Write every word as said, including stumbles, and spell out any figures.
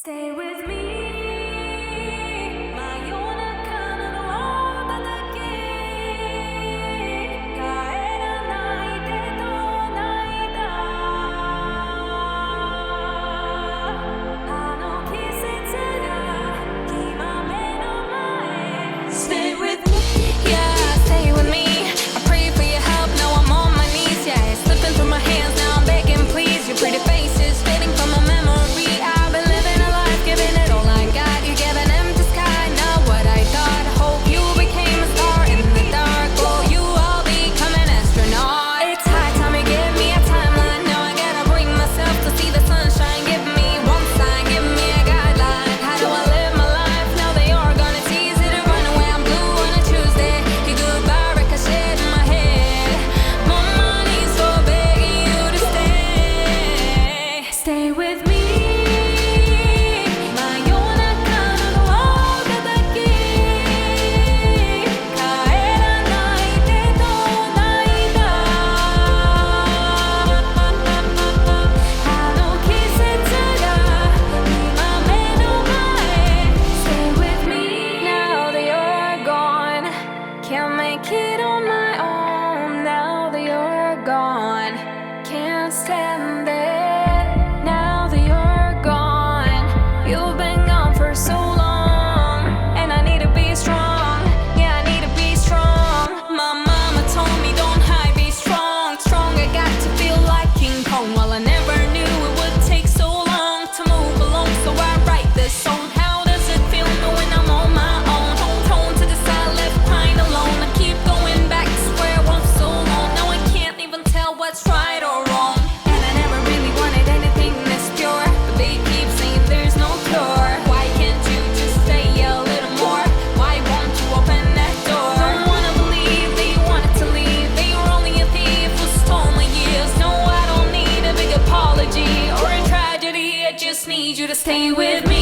Stay with me 真夜中のドア叩き帰らないでと泣いたあの季節が今目の前 Stay with me Yeah, stay with me I pray for your help, now I'm on my knees Yeah, it's slipping through my hands, now I'm begging please Your pretty face is fading from my memory I've been living a life, giving it all I got You gave an empty sky, not what I thought Hope you became a star in the dark Will you all become an astronaut? It's high time you give me a timeline Now I gotta bring myself to see the sunshine Give me one sign, give me a guideline How do I live my life now that you're gonna tease it and run away? I'm blue on a Tuesday Your goodbye ricochet in my head My money's for begging you to stay Stay with me真夜中のドアを叩き帰らないでと泣いたあの季節が今目の前 Stay with me now that you're gone Can't make it on my own now that you're gone Can't stand it now that you're gone You've been gone for so long And I need to be strong Yeah, I need to be strong My mama told me don't hide, be strong Strong, I got to feel like King Kong Well, I never knew it would take so long To move along, so I write this song How does it feel knowing I'm on my own? Home prone to the side, left crying alone I keep going back to square one for so long Now I can't even tell what's right or wrong And I never really wanted anything this pure But they keep saying there's no cure Why can't you just stay a little more? Why won't you open that door? Don't wanna believe they wanted to leave They were only a thief who stole my years No, I don't need a big apology Or a tragedy I just need you to stay with me